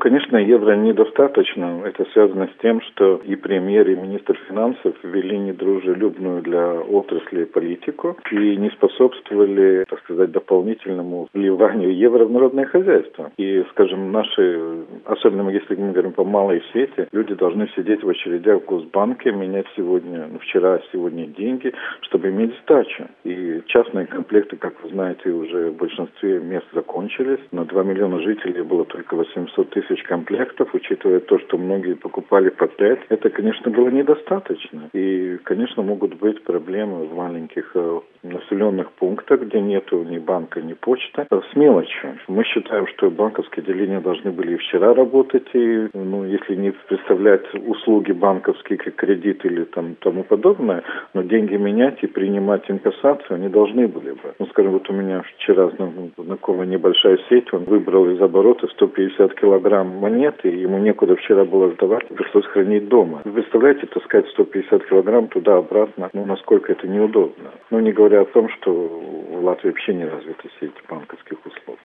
конечно, евро недостаточно. Это связано с тем, что и премьер, и министр финансов ввели недружелюбную для отрасли политику и не способствовали, так сказать, дополнительному вливанию евро в народное хозяйство. И, скажем, наши, особенно если мы говорим по малой сети, люди должны сидеть в очередях в Госбанке, менять вчера, сегодня деньги, чтобы иметь сдачу. И частные комплекты, как вы знаете, уже в большинстве мест закончились. На 2 миллиона жителей было только 800 тысяч комплектов, учитывая то, что многие покупали по 5. Это, конечно, было недостаточно. И, конечно, могут быть проблемы в маленьких населенных пунктах, где нету ни банка, ни почты, с мелочью. Мы считаем, что банковские отделения должны были и вчера работать, и, если не представлять услуги банковские, как кредит или тому подобное, но деньги менять и принимать инкассацию они должны были бы. Скажем, вот у меня вчера знакомая небольшая сеть, он выбрал из оборота 150 килограмм монет, и ему некуда вчера было сдавать, пришлось хранить дома. Вы представляете, таскать 150 килограмм туда-обратно, насколько это неудобно. Не говоря о том, что в Латвии вообще не развита сеть банковских услуг.